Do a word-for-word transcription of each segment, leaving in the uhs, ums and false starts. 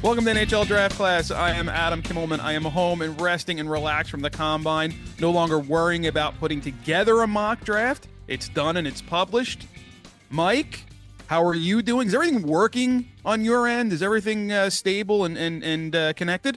Welcome to N H L Draft Class. I am Adam Kimmelman. I am home and resting and relaxed from the Combine. No longer worrying about putting together a mock draft. It's done and it's published. Mike, how are you doing? Is everything working on your end? Is everything uh, stable and, and, and uh, connected?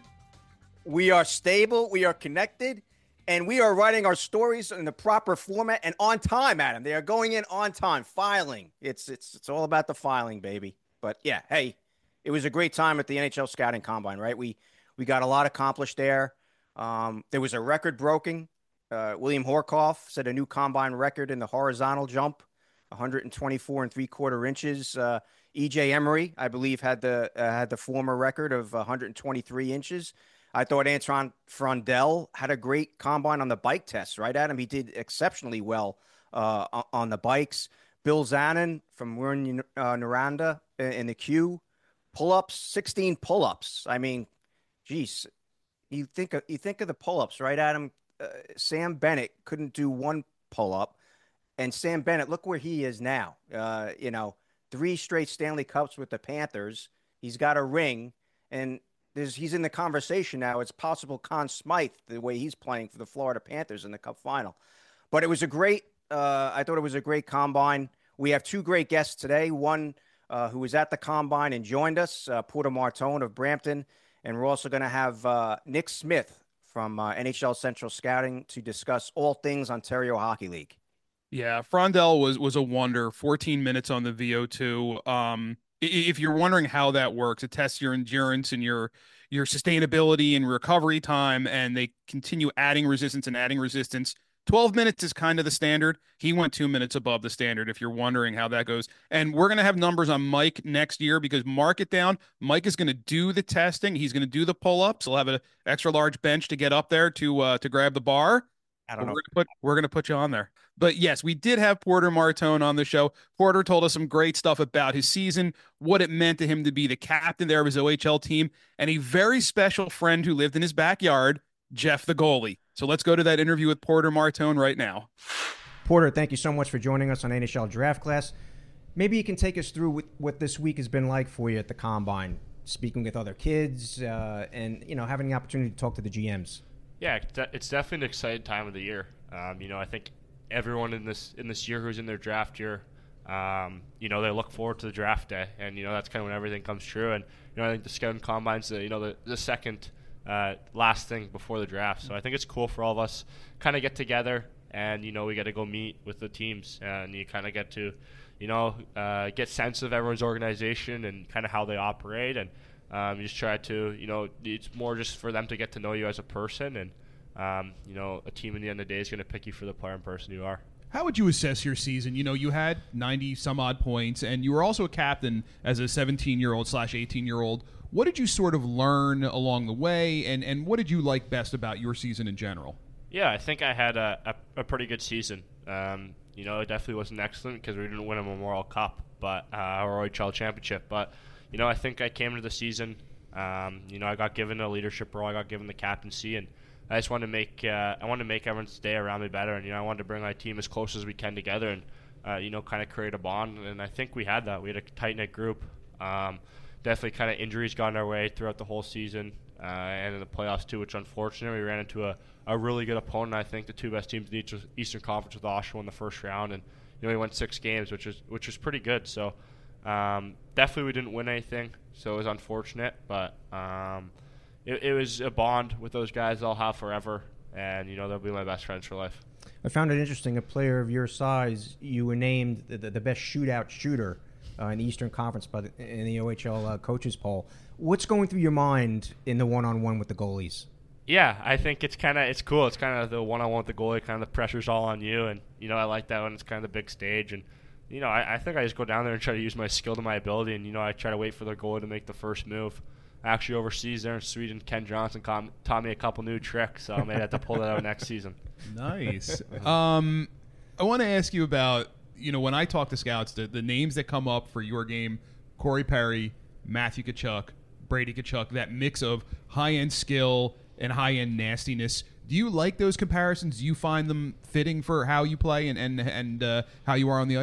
We are stable. We are connected. And we are writing our stories in the proper format and on time, Adam. They are going in on time, filing. It's it's it's all about the filing, baby. But, yeah, hey. It was a great time at the N H L Scouting Combine, right? We we got a lot accomplished there. Um, there was a record broken. Uh, William Horkoff set a new combine record in the horizontal jump, one twenty-four and three quarter inches. Uh, E J Emery, I believe, had the uh, had the former record of one twenty-three inches. I thought Antoine Frondel had a great combine on the bike test, right, Adam? He did exceptionally well uh, on the bikes. Bill Zanin from Warren uh, Naranda in the queue. Pull-ups, sixteen pull-ups. I mean, geez, you think of, you think of the pull-ups, right, Adam? Uh, Sam Bennett couldn't do one pull-up, and Sam Bennett, look where he is now. Uh, you know, three straight Stanley Cups with the Panthers. He's got a ring, and there's he's in the conversation now. It's possible Conn Smythe, the way he's playing for the Florida Panthers in the Cup final. But it was a great. Uh, I thought it was a great combine. We have two great guests today. One. Uh, who was at the Combine and joined us, uh, Porter Martone of Brampton. And we're also going to have uh, Nick Smith from uh, N H L Central Scouting to discuss all things Ontario Hockey League. Yeah, Frondel was was a wonder. fourteen minutes on the V O two. Um, if you're wondering how that works, it tests your endurance and your your sustainability and recovery time, and they continue adding resistance and adding resistance. twelve minutes is kind of the standard. He went two minutes above the standard, if you're wondering how that goes. And we're going to have numbers on Mike next year because mark it down. Mike is going to do the testing. He's going to do the pull-ups. He'll have an extra large bench to get up there to uh, to grab the bar. I don't know. We're going, put, we're going to put you on there. But yes, we did have Porter Martone on the show. Porter told us some great stuff about his season, what it meant to him to be the captain there of his O H L team, and a very special friend who lived in his backyard, Jeff the goalie. So let's go to that interview with Porter Martone right now. Porter, thank you so much for joining us on N H L Draft Class. Maybe you can take us through what this week has been like for you at the Combine, speaking with other kids uh, and, you know, having the opportunity to talk to the G Ms. Yeah, it's definitely an exciting time of the year. Um, you know, I think everyone in this in this year who's in their draft year, um, you know, they look forward to the draft day. And, you know, that's kind of when everything comes true. And, you know, I think the Scouting Combine's, the, you know, the, the second – Uh, last thing before the draft. So I think it's cool for all of us kind of get together and, you know, we got to go meet with the teams and you kind of get to, you know, uh, get sense of everyone's organization and kind of how they operate. And um, you just try to, you know, it's more just for them to get to know you as a person. And, um, you know, a team in the end of the day is going to pick you for the player and person you are. How would you assess your season? You know, you had ninety some odd points and you were also a captain as a seventeen-year-old slash eighteen-year-old. What did you sort of learn along the way, and, and what did you like best about your season in general? Yeah, I think I had a, a, a pretty good season. Um, you know, it definitely wasn't excellent because we didn't win a Memorial Cup, but uh, or O H L championship. But, you know, I think I came into the season, um, you know, I got given a leadership role. I got given the captaincy, and I just wanted to make uh, I wanted to make everyone's day around me better. And, you know, I wanted to bring my team as close as we can together and, uh, you know, kind of create a bond. And I think we had that. We had a tight-knit group. Um Definitely kind of injuries got in our way throughout the whole season uh, and in the playoffs too, which unfortunately we ran into a, a really good opponent. I think the two best teams in the Eastern Conference with Oshawa in the first round, and you know we won six games, which was which was pretty good. So um, definitely we didn't win anything, so it was unfortunate. But um, it, it was a bond with those guys I'll have forever, and you know they'll be my best friends for life. I found it interesting. A player of your size, you were named the, the, the best shootout shooter Uh, in the Eastern Conference, but in the O H L uh, coaches poll. What's going through your mind in the one-on-one with the goalies? Yeah, I think it's kind of it's cool. It's kind of the one-on-one with the goalie. Kind of the pressure's all on you, and you know I like that when it's kind of the big stage. And you know I, I think I just go down there and try to use my skill to my ability, and you know I try to wait for the goalie to make the first move. Actually, overseas there in Sweden, Ken Johnson com- taught me a couple new tricks, so I may have to pull that out next season. Nice. um, I want to ask you about. You know, when I talk to scouts, the, the names that come up for your game, Corey Perry, Matthew Tkachuk, Brady Tkachuk, that mix of high-end skill and high-end nastiness. Do you like those comparisons? Do you find them fitting for how you play and and, and uh, how you are on the ice?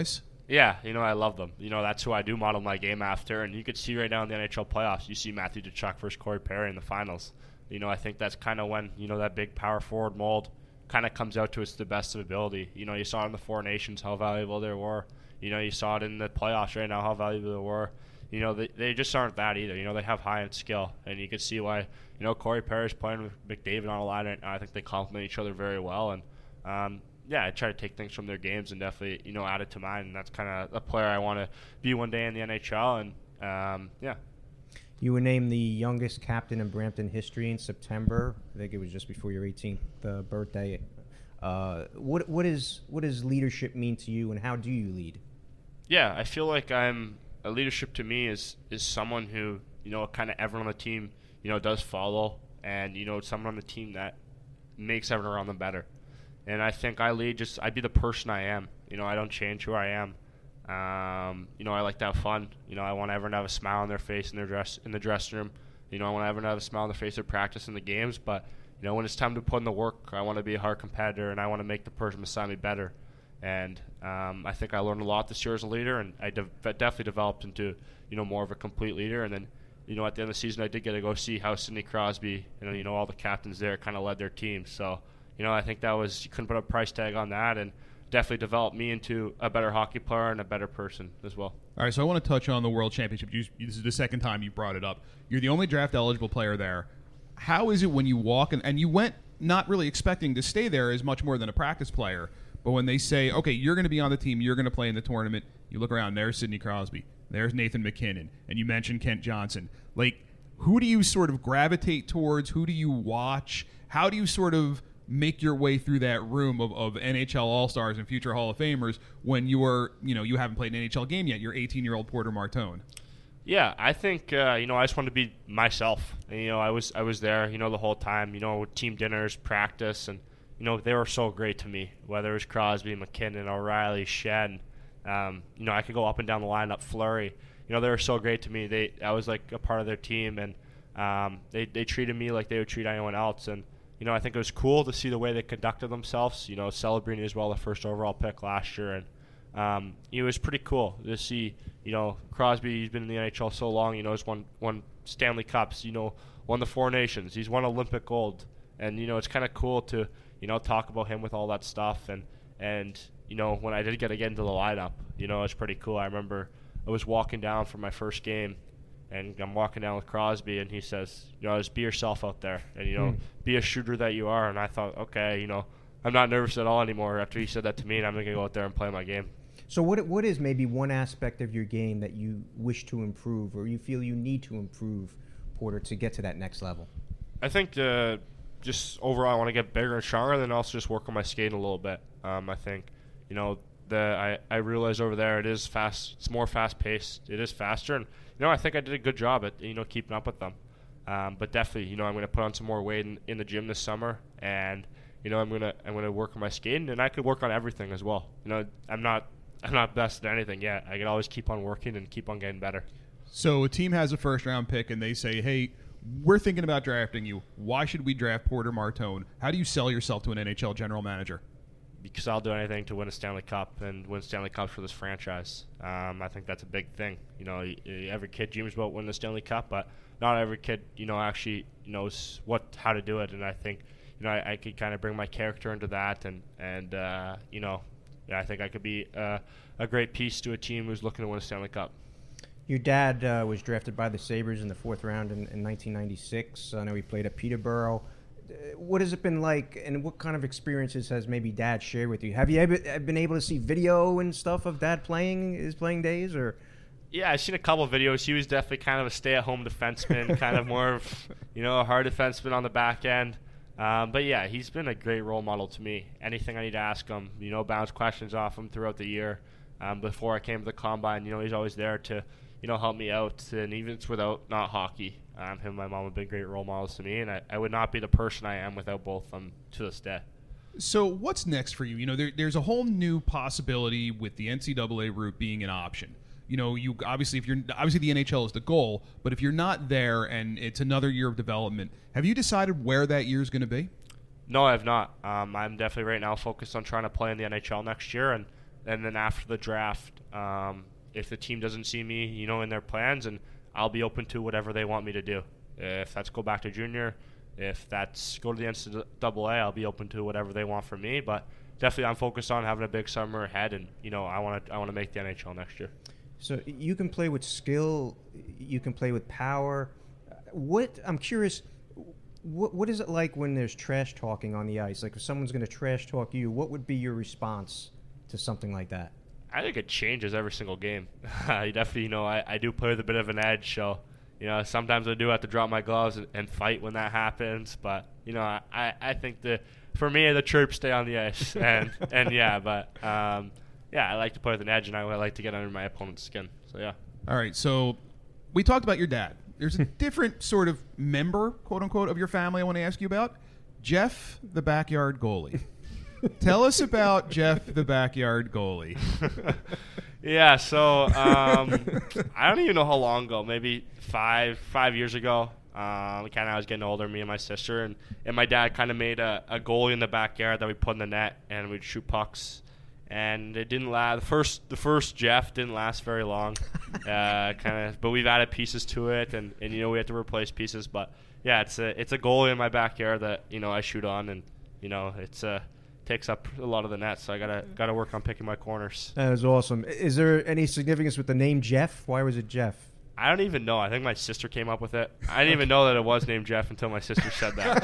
Yeah, you know, I love them. You know, that's who I do model my game after. And you could see right now in the N H L playoffs, you see Matthew Tkachuk versus Corey Perry in the finals. You know, I think that's kind of when, you know, that big power forward mold kind of comes out to its the best of ability. You know, you saw it in the Four Nations how valuable they were. You know, you saw it in the playoffs right now how valuable they were. You know, they, they just aren't that either. You know, they have high-end skill. And you can see why, you know, Corey Perry's playing with McDavid on a line right now. I think they complement each other very well. And, um, yeah, I try to take things from their games and definitely, you know, add it to mine. And that's kind of a player I want to be one day in the N H L. And, um, yeah. You were named the youngest captain in Brampton history in September. I think it was just before your eighteenth uh, birthday. Uh, what what is what does leadership mean to you, and how do you lead? Yeah, I feel like I'm a leadership to me is is someone who, you know, kind of everyone on the team, you know, does follow, and, you know, someone on the team that makes everyone around them better. And I think I lead just I be the person I am. You know, I don't change who I am. Um, you know, I like to have fun. You know, I want everyone to have a smile on their face in their dress in the dressing room. You know, I want everyone to have a smile on their face at practice in the games. But, you know, when it's time to put in the work, I want to be a hard competitor, and I want to make the person beside me better. And um, I think I learned a lot this year as a leader, and I de- definitely developed into, you know, more of a complete leader. And then, you know, at the end of the season, I did get to go see how Sidney Crosby and, you know, all the captains there kind of led their team. So, you know, I think that was, you couldn't put a price tag on that, and definitely developed me into a better hockey player and a better person as well. All right, so I want to touch on the World Championship. You, this is the second time you brought it up. You're the only draft-eligible player there. How is it when you walk, and, and you went not really expecting to stay there as much more than a practice player, but when they say, okay, you're going to be on the team, you're going to play in the tournament, you look around, there's Sidney Crosby, there's Nathan MacKinnon, and you mentioned Kent Johnson. Like, who do you sort of gravitate towards? Who do you watch? How do you sort of make your way through that room of, of N H L All-Stars and future Hall of Famers when you are, you know, you haven't played an N H L game yet? You're eighteen-year-old Porter Martone. Yeah, I think uh, you know, I just wanted to be myself. And, you know, I was I was there, you know, the whole time. You know, team dinners, practice, and you know, they were so great to me. Whether it was Crosby, McKinnon, O'Reilly, Shen, um, you know, I could go up and down the lineup. Fleury, you know, they were so great to me. They I was like a part of their team, and um, they they treated me like they would treat anyone else. And you know, I think it was cool to see the way they conducted themselves. You know, celebrating as well the first overall pick last year, and um, it was pretty cool to see. You know, Crosby, he's been in the N H L so long. You know, he's won won Stanley Cups. You know, won the Four Nations. He's won Olympic gold, and you know, it's kind of cool to you know talk about him with all that stuff. And and you know, when I did get to get into the lineup, you know, it's pretty cool. I remember I was walking down for my first game, and I'm walking down with Crosby, and he says, you know, just be yourself out there, and, you know, mm. be a shooter that you are. And I thought, okay, you know, I'm not nervous at all anymore after he said that to me, and I'm going to go out there and play my game. So what what is maybe one aspect of your game that you wish to improve, or you feel you need to improve, Porter, to get to that next level? I think uh, just overall I want to get bigger and stronger, then also just work on my skating a little bit. Um, I think, you know, the I, I realize over there it is fast. It's more fast-paced. It is faster, and you know, I think I did a good job at, you know, keeping up with them. Um, but definitely, you know, I'm going to put on some more weight in, in the gym this summer, and you know, I'm going to I'm going to work on my skating, and I could work on everything as well. You know, I'm not I'm not best at anything yet. I can always keep on working and keep on getting better. So a team has a first-round pick, and they say, hey, we're thinking about drafting you. Why should we draft Porter Martone? How do you sell yourself to an N H L general manager? Because I'll do anything to win a Stanley Cup and win Stanley Cups for this franchise. Um, I think that's a big thing. You know, every kid dreams about winning the Stanley Cup, but not every kid, you know, actually knows what how to do it. And I think, you know, I, I could kind of bring my character into that, and and uh, you know, yeah, I think I could be uh, a great piece to a team who's looking to win a Stanley Cup. Your dad uh, was drafted by the Sabres in the fourth round in, in nineteen ninety-six. I know he played at Peterborough. What has it been like, and what kind of experiences has maybe Dad shared with you? Have you ever been able to see video and stuff of Dad playing his playing days, or? Yeah, I've seen a couple of videos. He was definitely kind of a stay-at-home defenseman, kind of more of, you know, a hard defenseman on the back end. Um, but yeah, he's been a great role model to me. Anything I need to ask him, you know, bounce questions off him throughout the year. Um, before I came to the Combine, you know, he's always there to, you know, help me out, and even it's without not hockey. Um, him and my mom have been great role models to me, and I, I would not be the person I am without both of them to this day. So what's next for you? You know, there, there's a whole new possibility with the N C double A route being an option. You know, you obviously if you're obviously the N H L is the goal, but if you're not there and it's another year of development, have you decided where that year is going to be? No, I have not. Um, I'm definitely right now focused on trying to play in the N H L next year, and and then after the draft, um, if the team doesn't see me, you know, in their plans, and I'll be open to whatever they want me to do. If that's go back to junior, if that's go to the N C double A, I'll be open to whatever they want from me. But definitely, I'm focused on having a big summer ahead, and you know, I want to I want to make the N H L next year. So you can play with skill, you can play with power. What I'm curious, what what is it like when there's trash talking on the ice? Like if someone's going to trash talk you, what would be your response to something like that? I think it changes every single game. I definitely, you know, I, I do play with a bit of an edge, so you know, sometimes I do have to drop my gloves and, and fight when that happens. But you know, I, I think the for me the troops stay on the ice, and and yeah, but um, yeah, I like to play with an edge, and I like to get under my opponent's skin. So yeah. All right, so we talked about your dad. There's a different sort of member, quote unquote, of your family I want to ask you about. Jeff, the backyard goalie. Tell us about Jeff, the backyard goalie. Yeah, so um, I don't even know how long ago, maybe five five years ago. Um, kind of I was getting older, me and my sister, and, and my dad kind of made a, a goalie in the backyard that we put in the net, and we'd shoot pucks. And it didn't last. The first, the first Jeff didn't last very long. uh, kind of, but we've added pieces to it, and, and you know we have to replace pieces. But yeah, it's a it's a goalie in my backyard that you know I shoot on, and you know it's a takes up a lot of the net, so I gotta gotta work on picking my corners. That was awesome. Is there any significance with the name Jeff? Why was it Jeff? I don't even know. I think my sister came up with it. I didn't even know that it was named Jeff until my sister said that.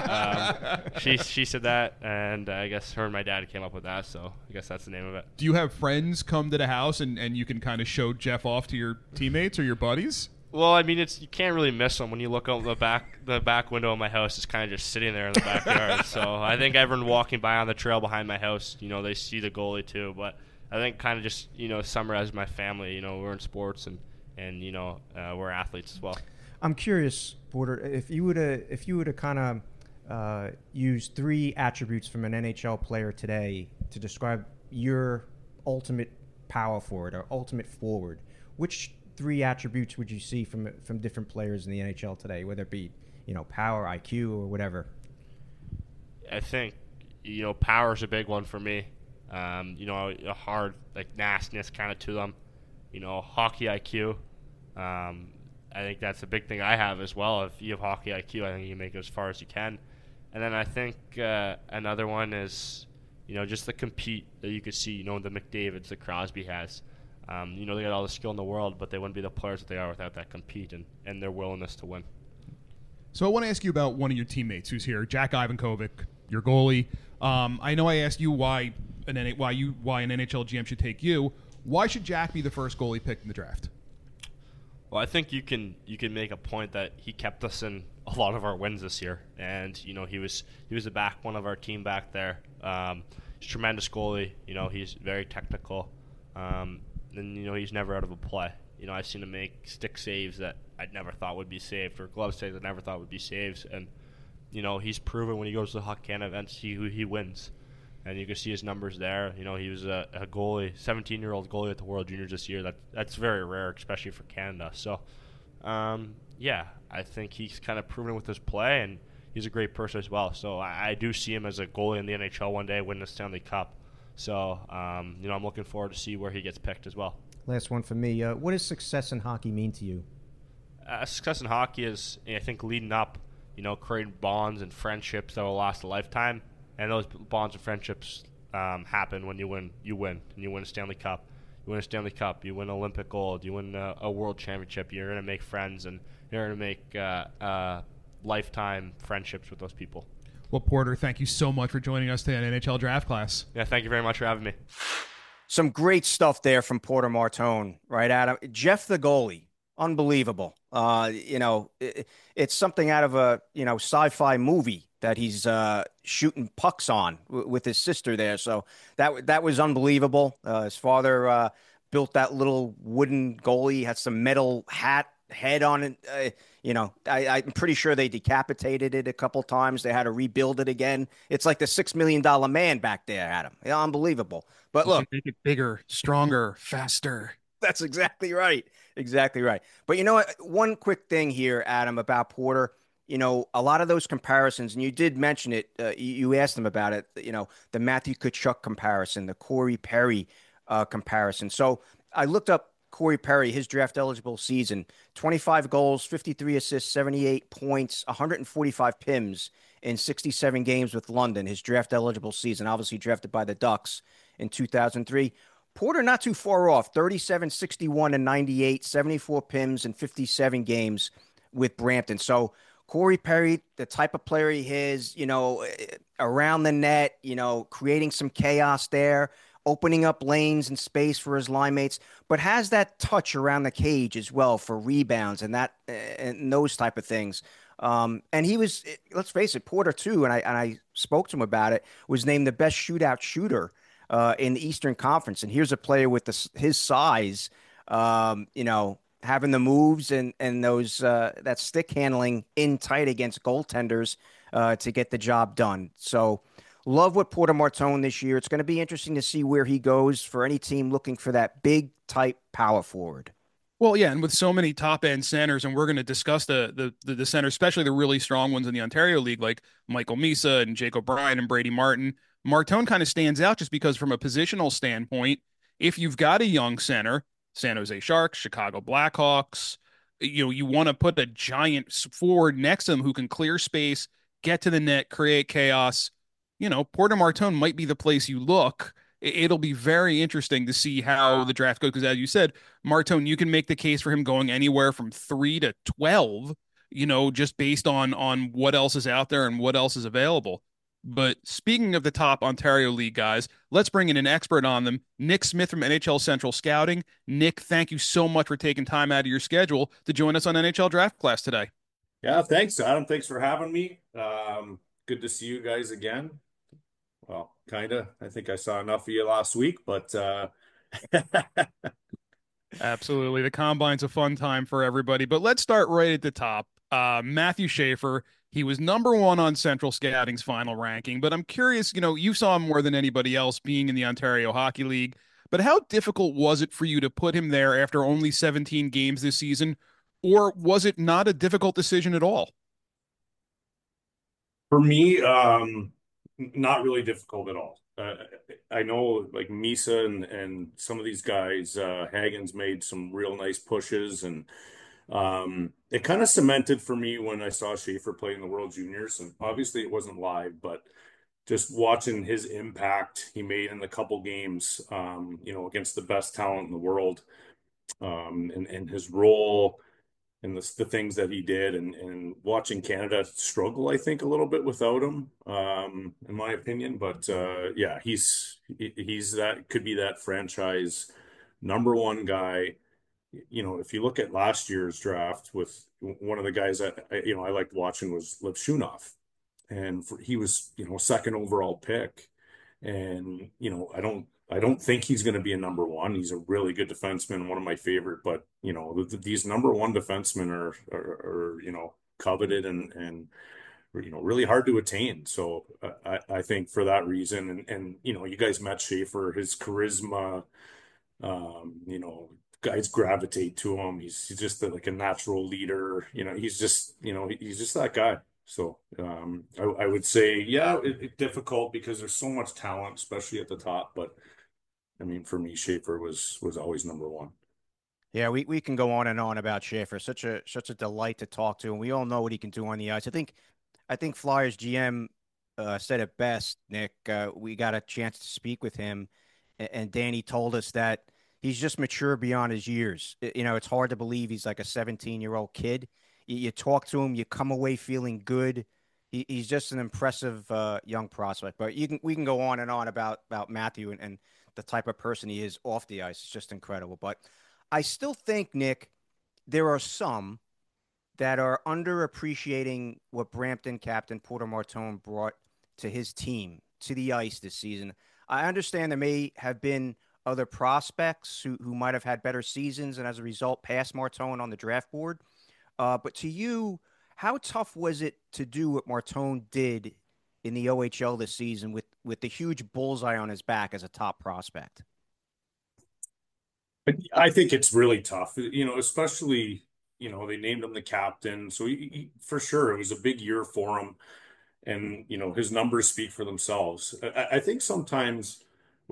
But um, she she said that, and I guess her and my dad came up with that, so I guess that's the name of it. Do you have friends come to the house and, and you can kind of show Jeff off to your teammates or your buddies? Well, I mean, it's you can't really miss them when you look out the back the back window of my house. It's kind of just sitting there in the backyard. So I think everyone walking by on the trail behind my house, you know, they see the goalie too. But I think kind of just you know summarize my family. You know, we're in sports and and you know uh, we're athletes as well. I'm curious, Porter, if you would if you were to kind of uh, use three attributes from an N H L player today to describe your ultimate power forward or ultimate forward, which three attributes would you see from from different players in the N H L today, whether it be, you know, power, I Q, or whatever? I think, you know, power is a big one for me. Um, you know, a hard, like, nastiness kind of to them. You know, hockey I Q. Um, I think that's a big thing I have as well. If you have hockey I Q, I think you can make it as far as you can. And then I think uh, another one is, you know, just the compete that you could see, you know, the McDavids that Crosby has. Um, you know, they got all the skill in the world, but they wouldn't be the players that they are without that compete and, and their willingness to win. So I want to ask you about one of your teammates who's here, Jack Ivankovic, your goalie. Um, I know I asked you why an N- why you why an N H L G M should take you. Why should Jack be the first goalie picked in the draft? Well, I think you can you can make a point that he kept us in a lot of our wins this year, and you know he was he was the back one of our team back there. Um, he's a tremendous goalie. You know he's very technical. Um, And, you know, he's never out of a play. You know, I've seen him make stick saves that I never thought would be saved, or glove saves I never thought would be saves. And, you know, he's proven when he goes to the Hockey Canada events, he he wins. And you can see his numbers there. You know, he was a, a goalie, seventeen-year-old goalie at the World Juniors this year. That That's very rare, especially for Canada. So, um, yeah, I think he's kind of proven with his play, and he's a great person as well. So I, I do see him as a goalie in the N H L one day, winning the Stanley Cup. So, um, you know, I'm looking forward to see where he gets picked as well. Last one for me. Uh, what does success in hockey mean to you? Uh, success in hockey is, I think, leading up, you know, creating bonds and friendships that will last a lifetime. And those bonds and friendships um, happen when you win. You win, and you win a Stanley Cup. You win a Stanley Cup. You win Olympic gold. You win a, a world championship. You're going to make friends, and you're going to make uh, uh, lifetime friendships with those people. Well, Porter, thank you so much for joining us today on N H L Draft Class. Yeah, thank you very much for having me. Some great stuff there from Porter Martone, right, Adam? Jeff the goalie, unbelievable. Uh, you know, it, it's something out of a, you know, sci-fi movie that he's uh, shooting pucks on w- with his sister there. So that that was unbelievable. Uh, his father uh, built that little wooden goalie, had some metal hat head on it. Uh, you know, I, I'm pretty sure they decapitated it a couple times. They had to rebuild it again. It's like the six million dollar man back there, Adam. Yeah, unbelievable. But look, make it bigger, stronger, faster. That's exactly right. Exactly right. But you know what? One quick thing here, Adam, about Porter. You know, a lot of those comparisons, and you did mention it. Uh, you, you asked him about it. You know, the Matthew Tkachuk comparison, the Corey Perry uh, comparison. So I looked up Corey Perry, his draft eligible season: twenty-five goals, fifty-three assists, seventy-eight points, one hundred forty-five P I Ms in sixty-seven games with London, his draft eligible season, obviously drafted by the Ducks in two thousand three. Porter not too far off: thirty-seven, sixty-one, and ninety-eight, seventy-four P I Ms in fifty-seven games with Brampton. So Corey Perry, the type of player he is, you know, around the net, you know, creating some chaos there, opening up lanes and space for his line mates, but has that touch around the cage as well for rebounds and that and those type of things. Um, and he was, let's face it, Porter too, and I and I spoke to him about it, was named the best shootout shooter uh, in the Eastern Conference. And here's a player with this, his size, um, you know, having the moves and and those uh, that stick handling in tight against goaltenders uh, to get the job done. So love what Porter Martone this year. It's going to be interesting to see where he goes for any team looking for that big type power forward. Well, yeah, and with so many top end centers, and we're going to discuss the, the the the centers, especially the really strong ones in the Ontario League, like Michael Misa and Jake O'Brien and Brady Martin. Martone kind of stands out just because, from a positional standpoint, if you've got a young center, San Jose Sharks, Chicago Blackhawks, you know, you want to put a giant forward next to them who can clear space, get to the net, create chaos. You know, Porter Martone might be the place you look. It'll be very interesting to see how the draft goes because, as you said, Martone, you can make the case for him going anywhere from three to twelve, you know, just based on on what else is out there and what else is available. But speaking of the top Ontario League guys, let's bring in an expert on them, Nick Smith from N H L Central Scouting. Nick, thank you so much for taking time out of your schedule to join us on N H L Draft Class today. Yeah, thanks, Adam. Thanks for having me. Um, good to see you guys again. Well, kind of. I think I saw enough of you last week, but uh Absolutely. The combine's a fun time for everybody. But let's start right at the top. Uh, Matthew Schaefer, he was number one on Central Scouting's final ranking. But I'm curious, you know, you saw him more than anybody else being in the Ontario Hockey League. But how difficult was it for you to put him there after only seventeen games this season? Or was it not a difficult decision at all? for me, um, not really difficult at all. Uh, I know like Misa and and some of these guys, uh, Hagen's made some real nice pushes, and um, it kind of cemented for me when I saw Schaefer play in the World Juniors. And obviously, it wasn't live, but just watching his impact he made in the couple games, um, you know, against the best talent in the world, um, and and his role and the, the things that he did, and and watching Canada struggle, I think, a little bit without him, um, in my opinion. But uh, yeah, he's he's that could be that franchise number one guy. You know, if you look at last year's draft, with one of the guys that I, you know I liked watching was Levshunov, and for, he was, you know, second overall pick. And you know, I don't I don't think he's going to be a number one. He's a really good defenseman, one of my favorite. But you know, th these number one defensemen are, are are you know coveted and and you know really hard to attain. So uh, I I think for that reason, and and you know, you guys met Schaefer, his charisma, um, you know, guys gravitate to him. He's, he's just a, like a natural leader. You know, he's just, you know, he's just that guy. So um, I, I would say, yeah, it, it difficult because there's so much talent, especially at the top. But I mean, for me, Schaefer was was always number one. Yeah, we, we can go on and on about Schaefer. Such a such a delight to talk to, and we all know what he can do on the ice. I think I think Flyers G M uh, said it best, Nick. Uh, we got a chance to speak with him, and, and Danny told us that he's just mature beyond his years. I- You know, it's hard to believe he's like a seventeen year old kid. You, you talk to him, you come away feeling good. He, he's just an impressive uh, young prospect. But you can we can go on and on about about Matthew and, and the type of person he is off the ice. It's just incredible. But I still think, Nick, there are some that are underappreciating what Brampton captain Porter Martone brought to his team, to the ice this season. I understand there may have been other prospects who, who might have had better seasons and as a result passed Martone on the draft board. Uh, but to you, how tough was it to do what Martone did in the O H L this season with, with the huge bullseye on his back as a top prospect? But I think it's really tough, you know, especially, you know, they named him the captain. So he, he, for sure, it was a big year for him. And, you know, his numbers speak for themselves. I, I think sometimes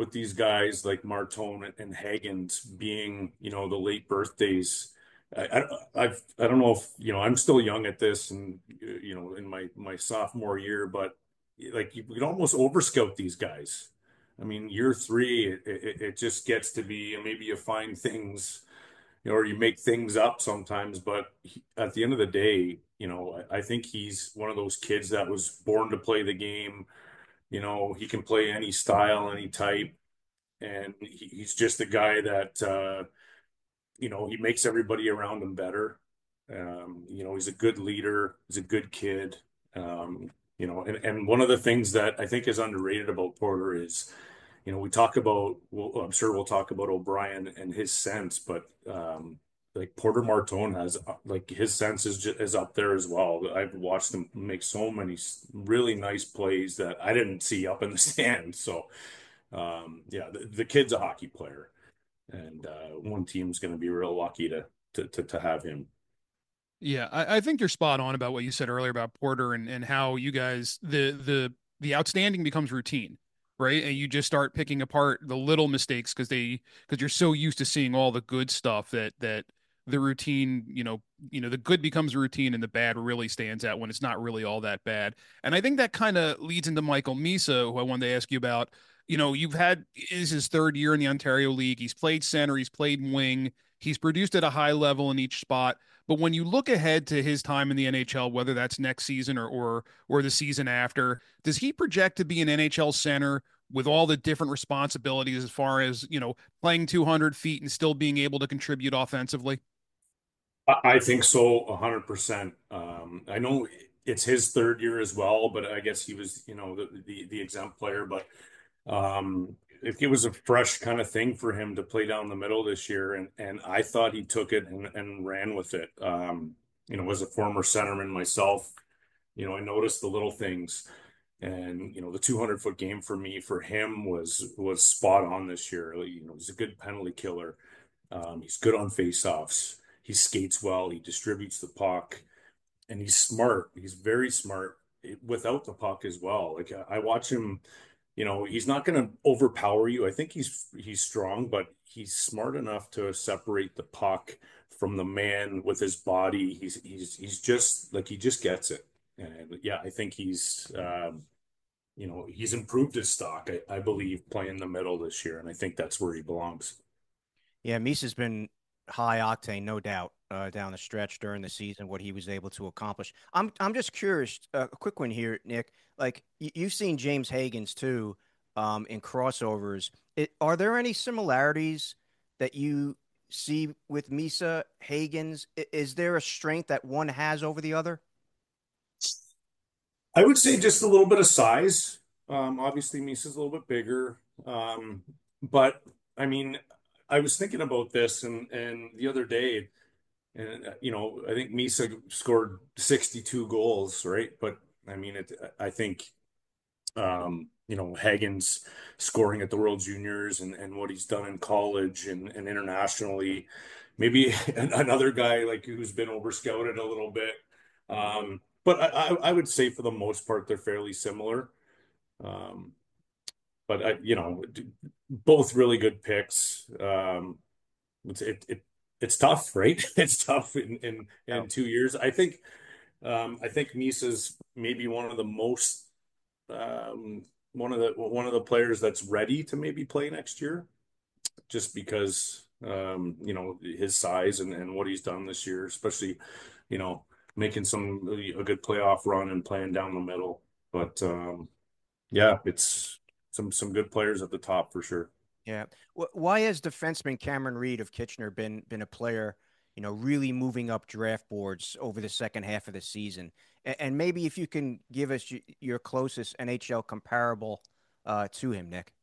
with these guys like Martone and Hagens being, you know, the late birthdays. I, I, I've, I don't know if, you know, I'm still young at this and, you know, in my, my sophomore year, but like you could almost overscout these guys. I mean, year three, it, it, it just gets to be, and maybe you find things, you know, or you make things up sometimes, but he, at the end of the day, you know, I, I think he's one of those kids that was born to play the game. You know, he can play any style, any type, and he, he's just a guy that uh, you know, he makes everybody around him better. Um, you know, he's a good leader. He's a good kid. Um, you know, and, and one of the things that I think is underrated about Porter is, you know, we talk about, well, I'm sure we'll talk about O'Brien and his sense, but um, like Porter Martone has, like his sense is just, is up there as well. I've watched him make so many really nice plays that I didn't see up in the stand. So, um, yeah, the, the kid's a hockey player, and uh, one team's going to be real lucky to, to to to have him. Yeah, I, I think you're spot on about what you said earlier about Porter and, and how you guys the the the outstanding becomes routine, right? And you just start picking apart the little mistakes because they because you're so used to seeing all the good stuff that that the routine, you know, you know, the good becomes routine and the bad really stands out when it's not really all that bad. And I think that kind of leads into Michael Misa, who I wanted to ask you about. You know, you've had is his third year in the Ontario League. He's played center, he's played wing, he's produced at a high level in each spot. But when you look ahead to his time in the N H L, whether that's next season or or or the season after, does he project to be an N H L center with all the different responsibilities as far as, you know, playing two hundred feet and still being able to contribute offensively? I think so, a hundred percent. Um, I know it's his third year as well, but I guess he was, you know, the the, the exempt player. But um, it, it was a fresh kind of thing for him to play down the middle this year, and and I thought he took it and, and ran with it. Um, you know, as a former centerman myself, you know, I noticed the little things, and you know, the two hundred foot game for me for him was was spot on this year. Like, you know, he's a good penalty killer. Um, he's good on faceoffs. He skates well. He distributes the puck, and he's smart. He's very smart without the puck as well. Like I watch him, you know, he's not going to overpower you. I think he's he's strong, but he's smart enough to separate the puck from the man with his body. He's he's he's just like he just gets it. And yeah, I think he's um, you know, he's improved his stock, I, I believe, playing the middle this year, and I think that's where he belongs. Yeah, Misa's been high octane, no doubt, uh, down the stretch during the season, what he was able to accomplish. I'm I'm just curious, uh, a quick one here, Nick. Like y- you've seen James Hagens too, um, in crossovers. It, are there any similarities that you see with Misa Hagens? I- Is there a strength that one has over the other? I would say just a little bit of size. Um, obviously, Misa's a little bit bigger. Um, but I mean, I was thinking about this and and the other day, and uh, you know, I think Misa scored sixty-two goals, right? But I mean, it. I think um, you know, Hagen's scoring at the World Juniors and and what he's done in college and and internationally. Maybe another guy like who's been overscouted a little bit. Um, but I, I I would say for the most part they're fairly similar. Um, but I, you know, both really good picks. Um, it's it, it it's tough, right? It's tough in in Yeah. in two years. I think um, I think Misa's maybe one of the most um, one of the one of the players that's ready to maybe play next year, just because um, you know, his size and, and what he's done this year, especially, you know, making some a good playoff run and playing down the middle. But um, yeah, it's some some good players at the top for sure. Yeah. Wh- Why has defenseman Cameron Reed of Kitchener been been a player, you know, really moving up draft boards over the second half of the season? And, and maybe if you can give us y- your closest N H L comparable uh, to him, Nick.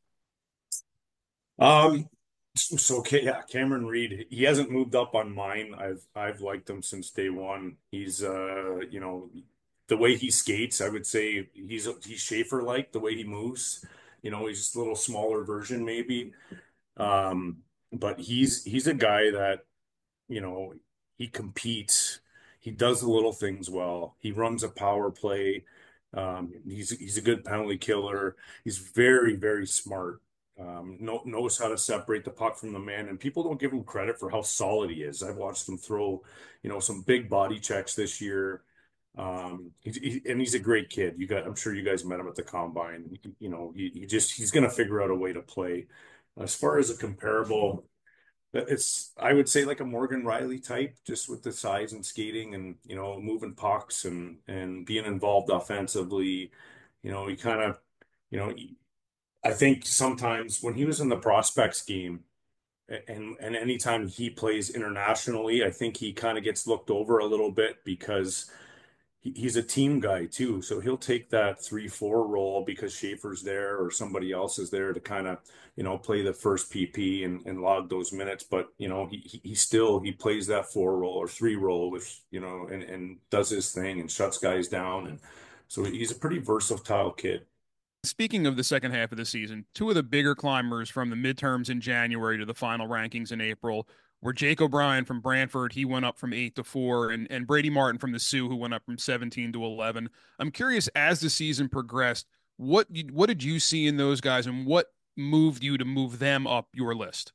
Um, so okay, yeah, Cameron Reed, he hasn't moved up on mine. I've I've liked him since day one. He's uh, you know, the way he skates, I would say he's he's Schaefer like the way he moves. You know, he's just a little smaller version maybe. Um, but he's he's a guy that, you know, he competes. He does the little things well. He runs a power play. Um, he's he's a good penalty killer. He's very, very smart. Um, know, knows how to separate the puck from the man, and people don't give him credit for how solid he is. I've watched him throw, you know, some big body checks this year. Um, he, he, and he's a great kid. You got, I'm sure you guys met him at the combine. You know, he, he just he's going to figure out a way to play. As far as a comparable, it's I would say like a Morgan Riley type, just with the size and skating, and you know, moving pucks and and being involved offensively. You know, he kind of, you know, I think sometimes when he was in the prospects game, and and anytime he plays internationally, I think he kind of gets looked over a little bit because he, he's a team guy too. So he'll take that three four role because Schaefer's there or somebody else is there to kind of, you know, play the first P P and, and log those minutes. But, you know, he, he he still he plays that four role or three role with, you know, and, and does his thing and shuts guys down. And so he's a pretty versatile kid. Speaking of the second half of the season, two of the bigger climbers from the midterms in January to the final rankings in April were Jake O'Brien from Brantford. He went up from eight to four, and, and Brady Martin from the Sioux, who went up from seventeen to eleven. I'm curious, as the season progressed, what you, what did you see in those guys, and what moved you to move them up your list?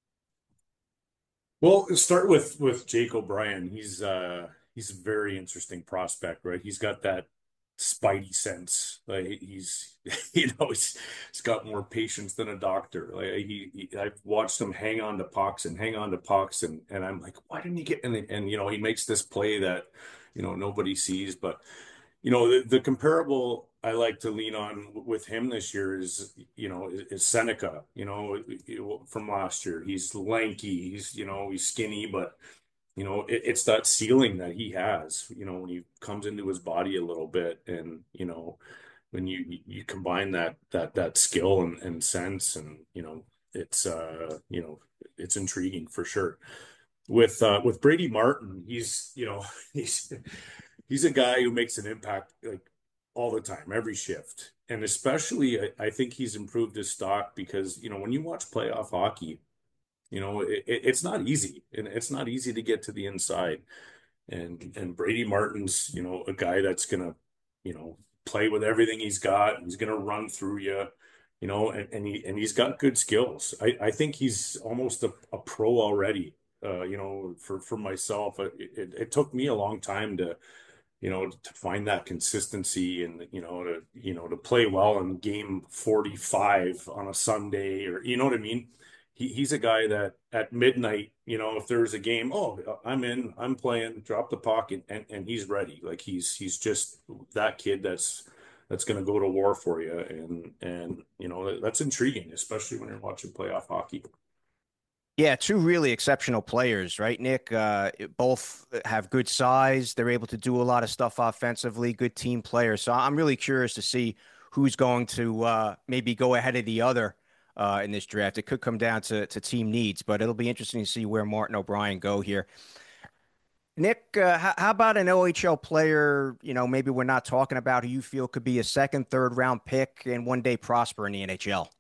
Well, let's start with with Jake O'Brien. He's uh he's a very interesting prospect, right? He's got that spidey sense. Like he's you know he's, he's got more patience than a doctor. Like he, he I've watched him hang on to pucks and hang on to pucks, and and I'm like, why didn't he get and and you know he makes this play that you know nobody sees, but you know, the, the comparable I like to lean on with him this year is, you know, is, is Seneca, you know, from last year. He's lanky, he's, you know, he's skinny, but, you know, it, it's that ceiling that he has, you know, when he comes into his body a little bit and, you know, when you you combine that that that skill and, and sense and, you know, it's uh, you know, it's intriguing for sure. With uh with Brady Martin, he's, you know, he's he's a guy who makes an impact like all the time, every shift. And especially, I, I think he's improved his stock because, you know, when you watch playoff hockey, you know, it, it's not easy and it's not easy to get to the inside. And, and Brady Martin's, you know, a guy that's going to, you know, play with everything he's got. He's going to run through you, you know, and, and he, and he's got good skills. I, I think he's almost a, a pro already. Uh, you know, for, for myself, it, it, it took me a long time to, you know, to find that consistency and, you know, to, you know, to play well in game forty-five on a Sunday or, you know what I mean? He, he's a guy that at midnight, you know, if there's a game, oh, I'm in, I'm playing, drop the puck and, and, and he's ready. Like he's, he's just that kid that's, that's going to go to war for you. And, and, you know, that's intriguing, especially when you're watching playoff hockey. Yeah, two really exceptional players, right, Nick? Uh, both have good size. They're able to do a lot of stuff offensively, good team players. So I'm really curious to see who's going to uh, maybe go ahead of the other uh, in this draft. It could come down to, to team needs, but it'll be interesting to see where Martin O'Brien go here. Nick, uh, how, how about an O H L player, you know, maybe we're not talking about who you feel could be a second, third round pick and one day prosper in the N H L?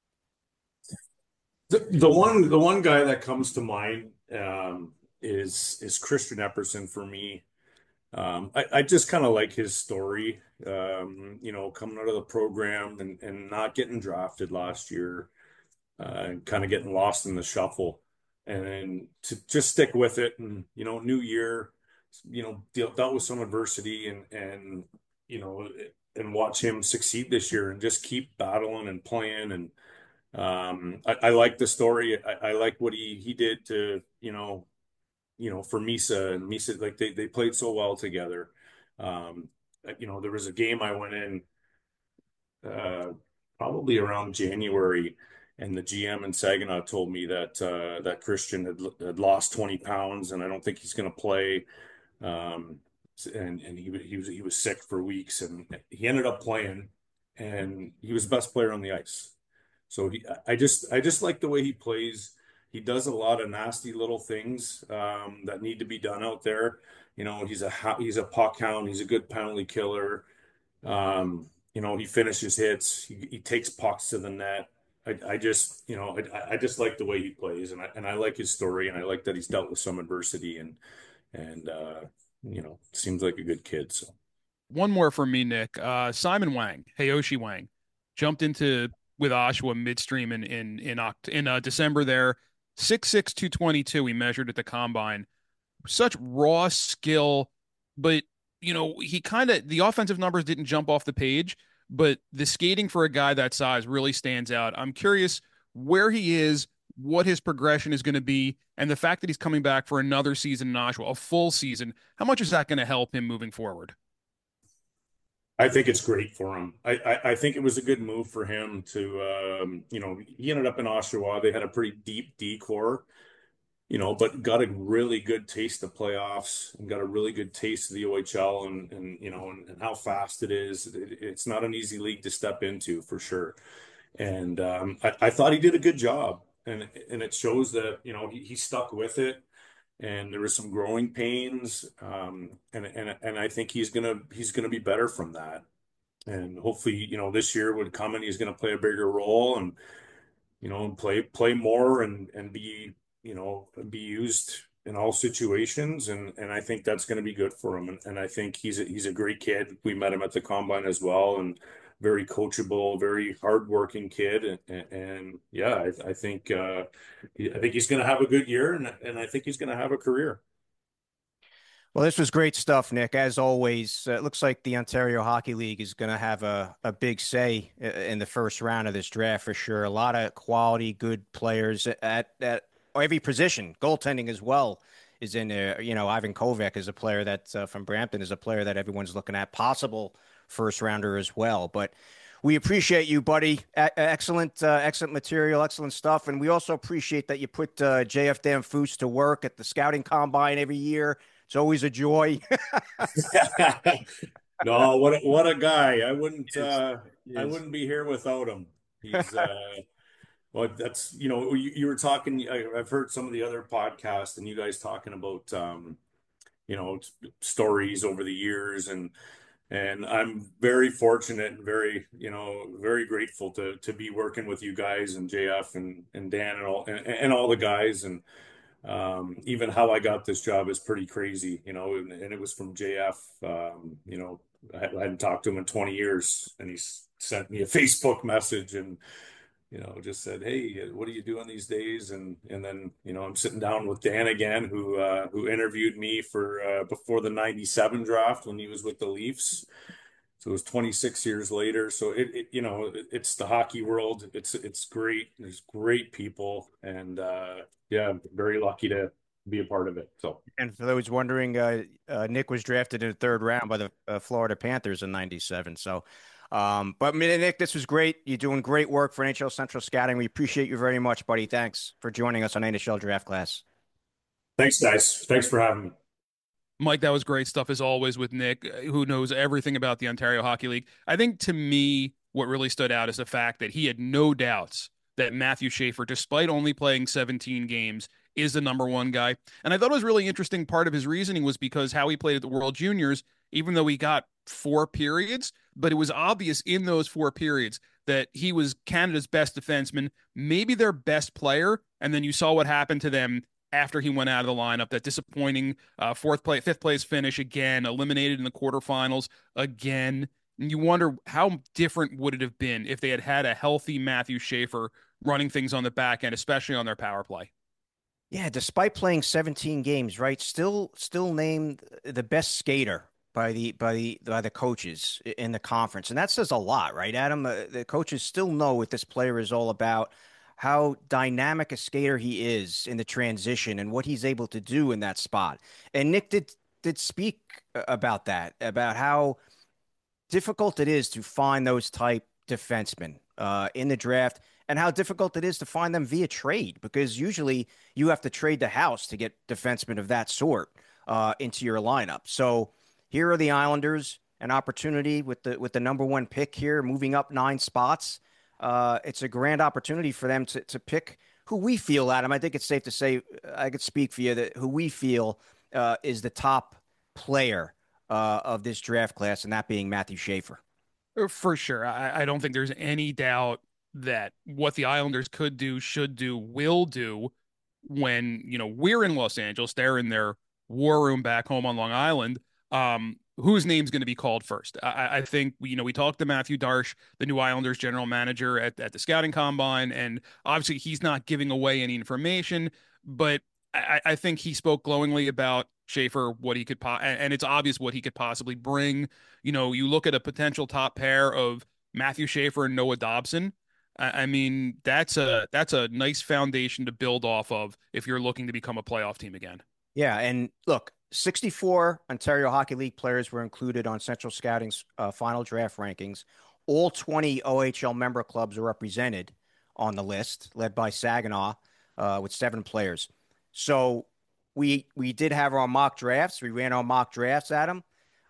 The, the one the one guy that comes to mind um, is is Christian Epperson for me. Um, I, I just kind of like his story, um, you know, coming out of the program and, and not getting drafted last year, uh, and kind of getting lost in the shuffle, and then to just stick with it, and you know, new year, you know, deal, dealt with some adversity, and and you know, and watch him succeed this year, and just keep battling and playing, and um, I, I like the story. I, I like what he he did to, you know, you know, for Misa and Misa, like they they played so well together. Um, you know, there was a game I went in uh, probably around January, and the G M in Saginaw told me that uh, that Christian had, had lost twenty pounds, and I don't think he's going to play. Um, and and he he was he was sick for weeks, and he ended up playing, and he was the best player on the ice. So he, I just, I just like the way he plays. He does a lot of nasty little things um, that need to be done out there. You know, he's a he's a puck hound. He's a good penalty killer. Um, you know, he finishes hits. He, he takes pucks to the net. I, I just, you know, I, I just like the way he plays, and I and I like his story, and I like that he's dealt with some adversity, and and uh, you know, seems like a good kid. So One more from me, Nick. Uh, Simon Wang, Hayoshi Wang, jumped into with Oshawa midstream in in in Oct- in uh, December there. six six, two twenty-two he measured at the combine. Such raw skill, but you know, he kind of the offensive numbers didn't jump off the page, but the skating for a guy that size really stands out. I'm curious where he is, what his progression is going to be, and the fact that he's coming back for another season in Oshawa, a full season. How much is that going to help him moving forward? I think it's great for him. I, I, I think it was a good move for him to, um, you know, he ended up in Oshawa. They had a pretty deep D core, you know, but got a really good taste of playoffs and got a really good taste of the O H L and, and you know, and, and how fast it is. It, it's not an easy league to step into for sure. And um, I, I thought he did a good job. And, and it shows that, you know, he, he stuck with it and there was some growing pains. Um, and, and, and I think he's going to, he's going to be better from that. And hopefully, you know, this year would come and he's going to play a bigger role and, you know, play, play more and, and be, you know, be used in all situations. And, and I think that's going to be good for him. And, and I think he's a, he's a great kid. We met him at the combine as well. And very coachable, very hardworking kid. And, and yeah, I, I think, uh, I think he's going to have a good year and, and I think he's going to have a career. Well, this was great stuff, Nick. As always, uh, it looks like the Ontario Hockey League is going to have a, a big say in the first round of this draft for sure. A lot of quality, good players at, at every position. Goaltending as well is in there. You know, Ivan Kovac is a player that uh, from Brampton is a player that everyone's looking at, possible first rounder as well. But we appreciate you, buddy. A- excellent, uh, excellent material, excellent stuff. And we also appreciate that you put uh, J F Damphousse to work at the scouting combine every year. It's always a joy. No, what a, what a guy. I wouldn't uh I wouldn't be here without him. He's uh well that's you know you, you were talking I, I've heard some of the other podcasts and you guys talking about um you know stories over the years and and I'm very fortunate and very you know very grateful to to be working with you guys and J F and and Dan and all and, and all the guys and um, even how I got this job is pretty crazy, you know, and, and it was from J F. Um, you know, I, I hadn't talked to him in twenty years, and he sent me a Facebook message and, you know, just said, "Hey, what are you doing these days?" And and then, you know, I'm sitting down with Dan again, who uh, who interviewed me for uh, before the ninety-seven draft when he was with the Leafs. So it was twenty-six years later. So it, it you know, it, it's the hockey world. It's it's great. There's great people, and uh, yeah, I'm very lucky to be a part of it. So, And for those wondering, uh, uh, Nick was drafted in the third round by the uh, Florida Panthers in ninety-seven. So, um, but Nick, this was great. You're doing great work for N H L Central Scouting. We appreciate you very much, buddy. Thanks for joining us on N H L Draft Class. thanks, guys. Thanks for having me. Mike, that was great stuff as always with Nick, uh, who knows everything about the Ontario Hockey League. I think to me, what really stood out is the fact that he had no doubts that Matthew Schaefer, despite only playing seventeen games, is the number one guy. And I thought it was really interesting. Part of his reasoning was because how he played at the World Juniors, even though he got four periods, but it was obvious in those four periods that he was Canada's best defenseman, maybe their best player. And then you saw what happened to them after he went out of the lineup, that disappointing uh, fourth place, fifth place finish again, eliminated in the quarterfinals again. And you wonder how different would it have been if they had had a healthy Matthew Schaefer running things on the back end, especially on their power play. Yeah, despite playing seventeen games, right? Still, still named the best skater by the by the by the coaches in the conference, and that says a lot, right, Adam? Uh, the coaches still know what this player is all about, how dynamic a skater he is in the transition, and what he's able to do in that spot. And Nick did did speak about that, about how difficult it is to find those type defensemen uh, in the draft, and how difficult it is to find them via trade, because usually you have to trade the house to get defensemen of that sort uh, into your lineup. So here are the Islanders, an opportunity with the with the number one pick here, moving up nine spots. Uh, it's a grand opportunity for them to to pick who we feel, Adam. I think it's safe to say, I could speak for you, that who we feel uh, is the top player uh, of this draft class, and that being Matthew Schaefer. For sure. I, I don't think there's any doubt that what the Islanders could do, should do, will do when, you know, we're in Los Angeles, they're in their war room back home on Long Island. Um, whose name's going to be called first. I, I think, you know, we talked to Matthew Darsh, the new Islanders general manager at, at the scouting combine, and obviously he's not giving away any information, but I, I think he spoke glowingly about Schaefer, what he could, po- and it's obvious what he could possibly bring. You know, you look at a potential top pair of Matthew Schaefer and Noah Dobson. I, I mean, that's a that's a nice foundation to build off of if you're looking to become a playoff team again. Yeah, and look, sixty-four Ontario Hockey League players were included on Central Scouting's uh, final draft rankings. All twenty O H L member clubs are represented on the list, led by Saginaw uh, with seven players. So we we did have our mock drafts. We ran our mock drafts, Adam.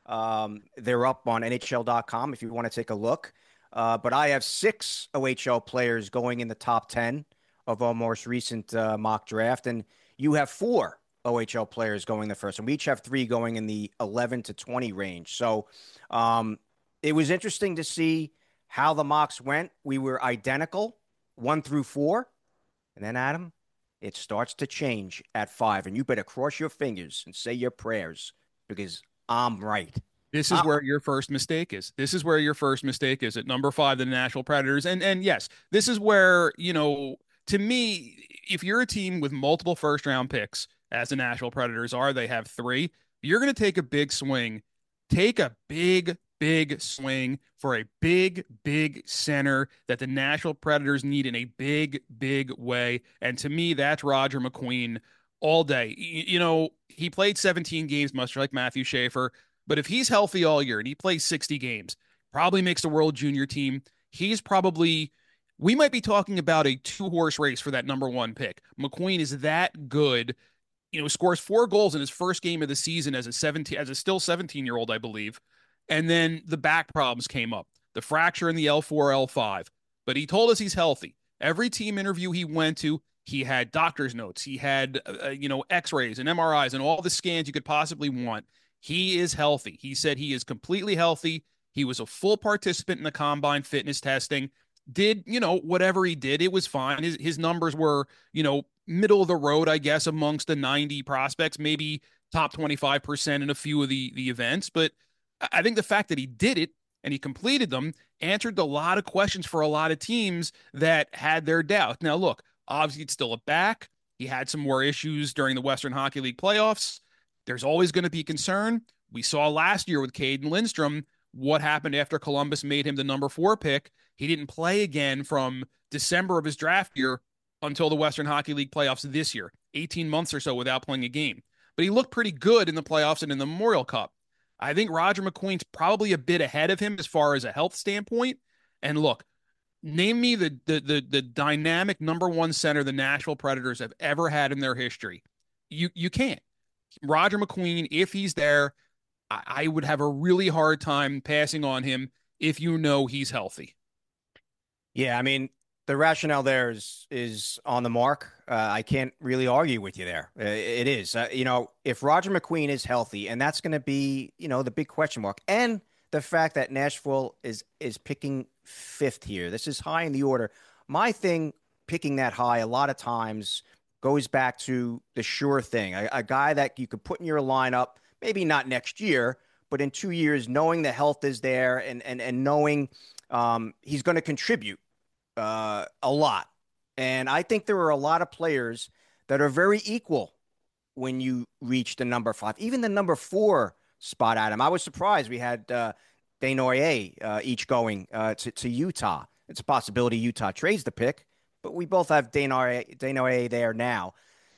Um, they're up on N H L dot com if you want to take a look. Uh, but I have six O H L players going in the top ten of our most recent uh, mock draft, and you have four O H L players going the first, and we each have three going in the eleven to twenty range. So um, it was interesting to see how the mocks went. We were identical, one through four. And then, Adam, it starts to change at five. And you better cross your fingers and say your prayers because I'm right. This is Uh, where your first mistake is. This is where your first mistake is at number five, the Nashville Predators. And and yes, this is where, you know, to me, if you're a team with multiple first round picks, as the Nashville Predators are, they have three, you're going to take a big swing. Take a big, big swing for a big, big center that the Nashville Predators need in a big, big way. And to me, that's Roger McQueen all day. You, you know, he played seventeen games, much like Matthew Schaefer. But if he's healthy all year and he plays sixty games, probably makes the World Junior team, he's probably, we might be talking about a two horse race for that number one pick. McQueen is that good. You know, scores four goals in his first game of the season as a seventeen, as a still seventeen year old, I believe. And then the back problems came up, the fracture in the L four, L five. But he told us he's healthy. Every team interview he went to, he had doctor's notes. He had, uh, you know, x-rays and M R Is and all the scans you could possibly want. He is healthy. He said he is completely healthy. He was a full participant in the combine fitness testing. Did, you know, whatever he did, it was fine. His, his numbers were, you know, middle of the road, I guess, amongst the ninety prospects, maybe top twenty-five percent in a few of the, the events. But I think the fact that he did it and he completed them answered a lot of questions for a lot of teams that had their doubts. Now, look, obviously it's still a back. He had some more issues during the Western Hockey League playoffs. There's always going to be concern. We saw last year with Caden Lindstrom what happened after Columbus made him the number four pick. He didn't play again from December of his draft year until the Western Hockey League playoffs this year, eighteen months or so without playing a game. But he looked pretty good in the playoffs and in the Memorial Cup. I think Roger McQueen's probably a bit ahead of him as far as a health standpoint. And look, name me the the the, the dynamic number one center the Nashville Predators have ever had in their history. You you can't. Roger McQueen, if he's there, I, I would have a really hard time passing on him if you know he's healthy. Yeah, I mean, the rationale there is is on the mark. Uh, I can't really argue with you there. Uh, it is. Uh, you know, if Roger McQueen is healthy, and that's going to be, you know, the big question mark, and the fact that Nashville is is picking fifth here. This is high in the order. My thing, picking that high a lot of times goes back to the sure thing, a, a guy that you could put in your lineup, maybe not next year, but in two years, knowing the health is there and and and knowing um, he's going to contribute uh, a lot. And I think there are a lot of players that are very equal when you reach the number five, even the number four spot, Adam. I was surprised we had uh, Desnoyers uh, each going uh, to, to Utah. It's a possibility Utah trades the pick, but we both have Desnoyers, Desnoyers there now.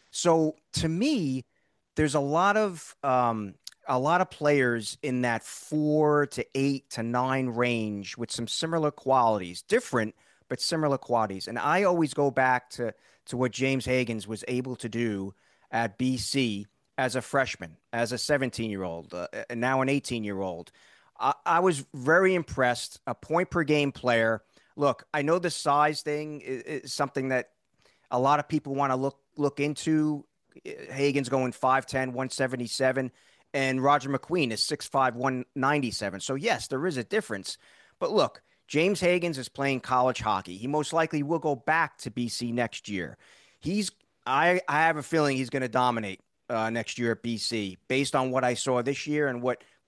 So to me, there's a lot of um, a lot of players in that four to eight to nine range with some similar qualities, different but similar qualities. And I always go back to to what James Hagans was able to do at B C as a freshman, as a seventeen-year-old, uh, and now an eighteen-year-old. I, I was very impressed. A point per game player. Look, I know the size thing is, is something that a lot of people want to look look into. Hagan's going five ten, one seventy-seven, and Roger McQueen is six five, one ninety-seven. So, yes, there is a difference. But look, James Hagans is playing college hockey. He most likely will go back to B C next year. He's I, I have a feeling he's going to dominate uh, next year at B C based on what I saw this year and what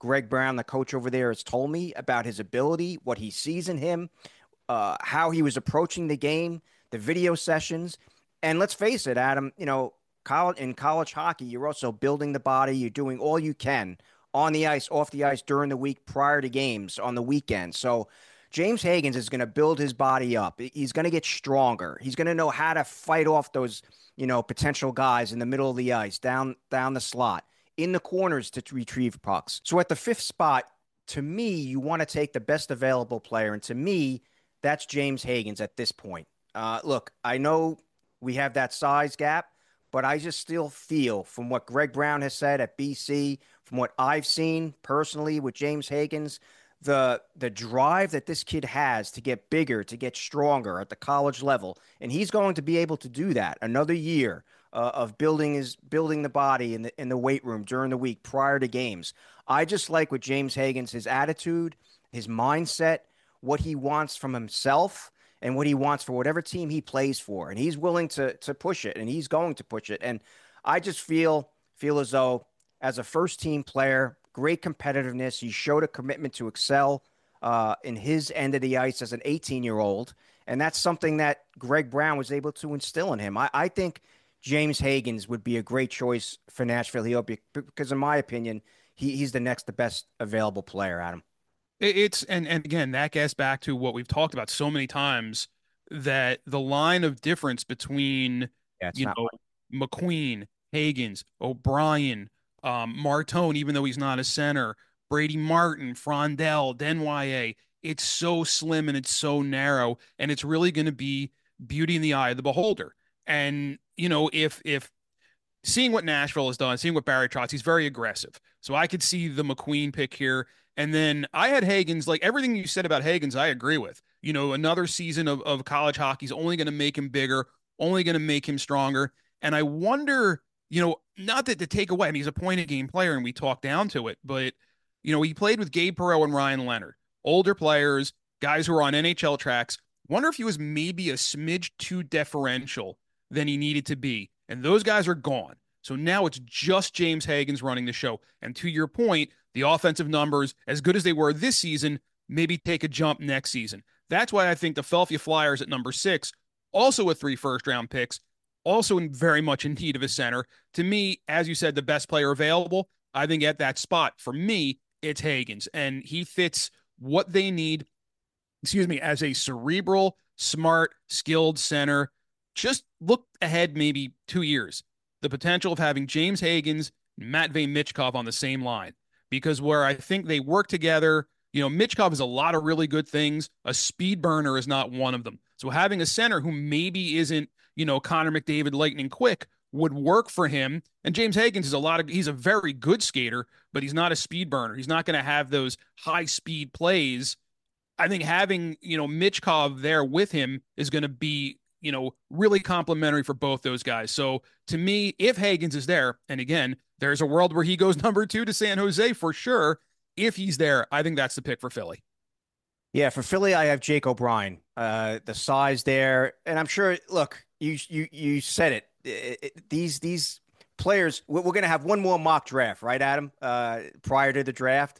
Greg Brown, the coach over there, has told me about his ability, what he sees in him, uh, how he was approaching the game, the video sessions. And let's face it, Adam, you know, college, in college hockey, you're also building the body. You're doing all you can on the ice, off the ice, during the week, prior to games, on the weekend. So James Hagins is going to build his body up. He's going to get stronger. He's going to know how to fight off those, you know, potential guys in the middle of the ice, down down the slot, in the corners to retrieve pucks. So at the fifth spot, to me, you want to take the best available player. And to me, that's James Hagins at this point. Uh, look, I know we have that size gap, but I just still feel, from what Greg Brown has said at B C, from what I've seen personally with James Hagins, the the drive that this kid has to get bigger, to get stronger at the college level, and he's going to be able to do that another year uh, of building his building the body in the in the weight room during the week prior to games. I just like with James Hagins, his attitude, his mindset, what he wants from himself, and what he wants for whatever team he plays for, and he's willing to to push it, and he's going to push it. And I just feel feel as though, as a first team player, great competitiveness. He showed a commitment to excel uh, in his end of the ice as an eighteen-year-old, and that's something that Greg Brown was able to instill in him. I, I think James Hagins would be a great choice for Nashville. He'll be, because in my opinion, he, he's the next, the best available player, Adam. It's and and again, that gets back to what we've talked about so many times, that the line of difference between Yeah, it's you not know much. McQueen, Hagins, O'Brien, um, Martone, even though he's not a center, Brady Martin, Frondell, Denye. It's so slim and it's so narrow, and it's really going to be beauty in the eye of the beholder. And you know, if if seeing what Nashville has done, seeing what Barry Trotz, he's very aggressive. So I could see the McQueen pick here. And then I had Hagins, like everything you said about Hagins, I agree with. You know, another season of, of college hockey is only going to make him bigger, only going to make him stronger. And I wonder, you know, not that to take away, I mean, he's a point a game player and we talk down to it, but, you know, he played with Gabe Perreault and Ryan Leonard, older players, guys who are on N H L tracks. Wonder if he was maybe a smidge too deferential than he needed to be. And those guys are gone. So now it's just James Hagins running the show. And to your point, the offensive numbers, as good as they were this season, maybe take a jump next season. That's why I think the Philadelphia Flyers at number six, also with three first-round picks, also in very much in need of a center. To me, as you said, the best player available, I think at that spot, for me, it's Hagins. And he fits what they need, excuse me, as a cerebral, smart, skilled center. Just look ahead maybe two years. The potential of having James Hagins and Matvei Michkov on the same line. Because where I think they work together, you know, Michkov has a lot of really good things. A speed burner is not one of them. So having a center who maybe isn't, you know, Connor McDavid lightning quick would work for him. And James Hagins is a lot of, he's a very good skater, but he's not a speed burner. He's not going to have those high speed plays. I think having, you know, Michkov there with him is going to be, you know, really complimentary for both those guys. So to me, if Hagins is there, and again, there's a world where he goes number two to San Jose for sure. If he's there, I think that's the pick for Philly. Yeah, for Philly, I have Jake O'Brien. Uh, the size there, and I'm sure. Look, you you you said it. it, it these these players, we're, we're going to have one more mock draft, right, Adam? Uh, prior to the draft,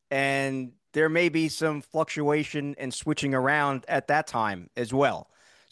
and there may be some fluctuation and switching around at that time as well.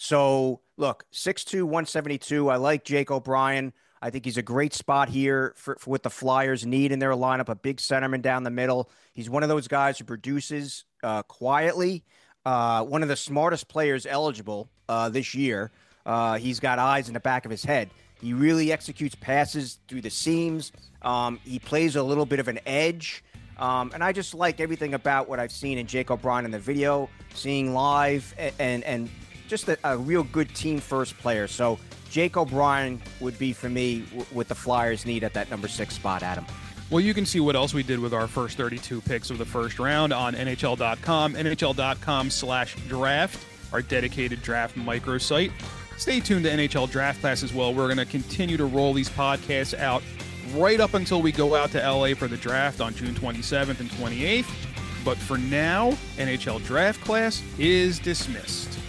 So, look, six two, one seventy-two. I like Jake O'Brien. I think he's a great spot here for, for what the Flyers need in their lineup, a big centerman down the middle. He's one of those guys who produces uh, quietly, uh, one of the smartest players eligible uh, this year. Uh, he's got eyes in the back of his head. He really executes passes through the seams. Um, he plays a little bit of an edge. Um, and I just like everything about what I've seen in Jake O'Brien in the video, seeing live, and and, and just a, a real good team-first player. So Jake O'Brien would be, for me, w- what the Flyers need at that number six spot, Adam. Well, you can see what else we did with our first thirty-two picks of the first round on N H L dot com, N H L dot com slash draft, our dedicated draft microsite. Stay tuned to N H L Draft Class as well. We're going to continue to roll these podcasts out right up until we go out to L A for the draft on June twenty-seventh and twenty-eighth. But for now, N H L Draft Class is dismissed.